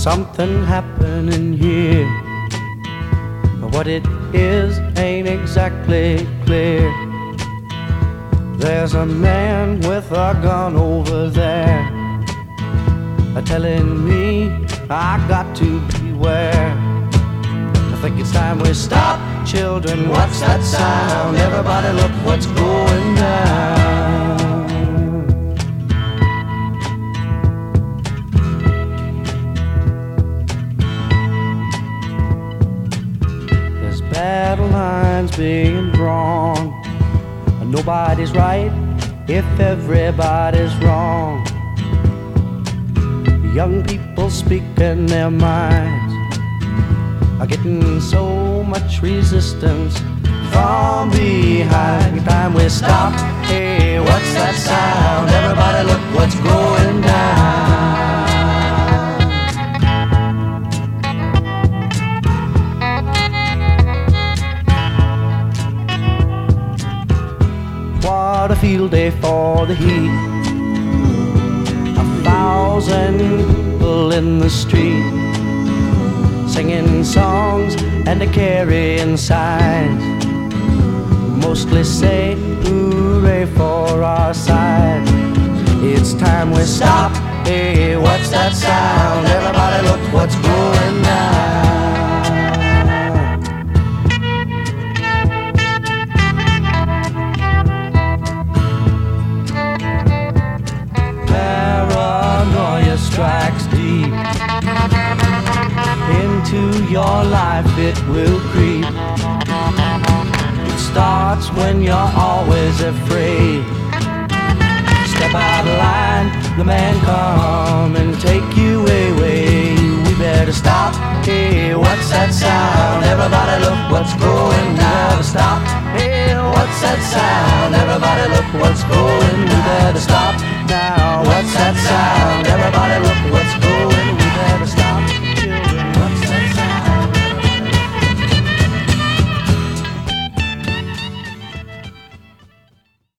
something happening here, but what it is ain't exactly clear. There's a man with a gun over there, telling me I got to beware. I think it's time we stop. Children, what's that sound? Everybody look what's going down. There's battle lines being drawn. Nobody's right if everybody's wrong. Young people speaking their minds are getting so much resistance from behind. Every time we stop, hey, what's that sound? Everybody look what's going down. What a field day for the heat. 1,000 people in the street, singing songs and carrying signs, mostly say hooray for our side. It's time we stop. Hey, what's that sound? Everybody look what's going down. Paranoia strikes deep into your life, it will creep. It starts when you're always afraid. Step out of line, the man come and take you away. We better stop. Hey, what's that sound? Everybody look what's going down. Stop.